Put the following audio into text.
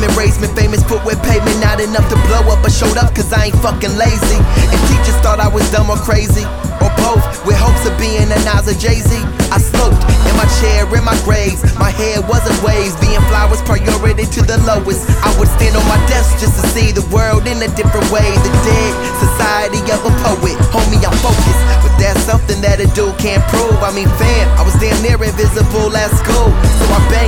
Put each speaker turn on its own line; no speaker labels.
that raised me famous, footwear pavement, not enough to blow up, but showed up cause I ain't fucking lazy. And teachers thought I was dumb or crazy, or both, with hopes of being a Nas or Jay-Z. I sloped in my chair, in my grades, my hair wasn't waves, being fly was priority to the lowest. I would stand on my desk just to see the world in a different way. The dead society of a poet, homie, I'm focused, but that's something that a dude can't prove. I mean, fam, I was damn near invisible at school, so I banged